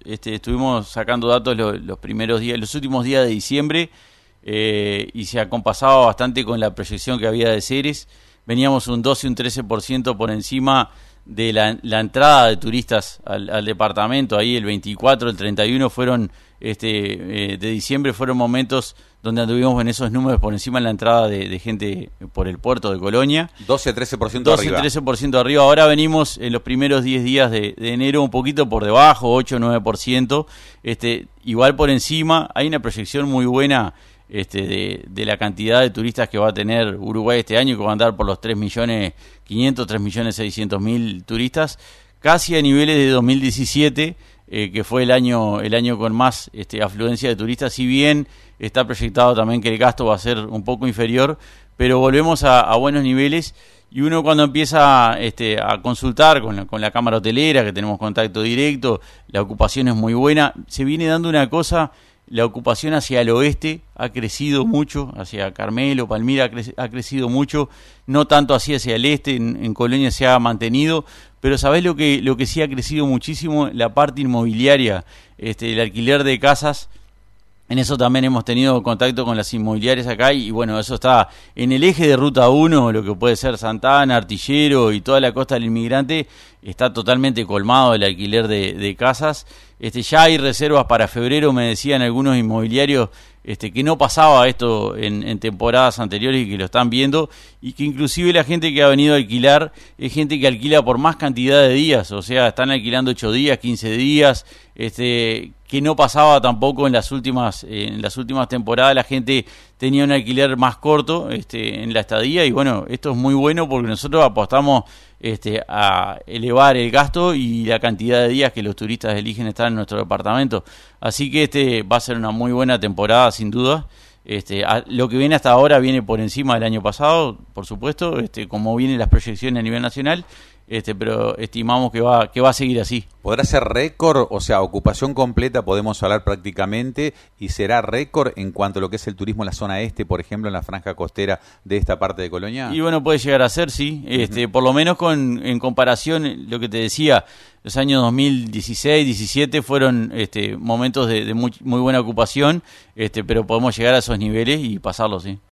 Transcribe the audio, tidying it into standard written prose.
estuvimos sacando datos los primeros días, los últimos días de diciembre, y se acompasaba bastante con la proyección que había de Ceres. Veníamos un 12 y un 13% por encima de la entrada de turistas al departamento. Ahí el 24, el 31 fueron de diciembre fueron momentos donde anduvimos en esos números por encima de la entrada de gente por el puerto de Colonia. 12-13% arriba. 12-13% arriba. Ahora venimos en los primeros 10 días de enero un poquito por debajo, 8-9%. Igual por encima. Hay una proyección muy buena de la cantidad de turistas que va a tener Uruguay este año, que va a andar por los 3.500.000, 3.600.000 turistas, casi a niveles de 2017, que fue el año con más afluencia de turistas. Si bien está proyectado también que el gasto va a ser un poco inferior, pero volvemos a buenos niveles. Y uno cuando empieza a consultar con la cámara hotelera, que tenemos contacto directo, la ocupación es muy buena. Se viene dando una cosa. La ocupación hacia el oeste ha crecido mucho, hacia Carmelo, Palmira ha crecido mucho, no tanto hacia el este, en Colonia se ha mantenido, pero ¿sabés lo que sí ha crecido muchísimo? La parte inmobiliaria, el alquiler de casas. En eso también hemos tenido contacto con las inmobiliarias acá y bueno, eso está en el eje de Ruta 1, lo que puede ser Santana, Artillero y toda la costa del Inmigrante, está totalmente colmado el alquiler de casas. Ya hay reservas para febrero, me decían algunos inmobiliarios que no pasaba esto en temporadas anteriores y que lo están viendo, y que inclusive la gente que ha venido a alquilar es gente que alquila por más cantidad de días, o sea, están alquilando 8 días, 15 días, que no pasaba tampoco en las últimas temporadas. La gente tenía un alquiler más corto en la estadía, y bueno, esto es muy bueno porque nosotros apostamos a elevar el gasto y la cantidad de días que los turistas eligen estar en nuestro departamento. Así que va a ser una muy buena temporada, sin duda. Lo que viene hasta ahora viene por encima del año pasado, por supuesto, como vienen las proyecciones a nivel nacional, pero estimamos que va a seguir así. ¿Podrá ser récord? O sea, ocupación completa podemos hablar prácticamente, y será récord en cuanto a lo que es el turismo en la zona este, por ejemplo, en la franja costera de esta parte de Colonia. Y bueno, puede llegar a ser, sí. Por lo menos en comparación, lo que te decía, los años 2016, 17 fueron momentos de muy buena ocupación, pero podemos llegar a esos niveles y pasarlos, sí.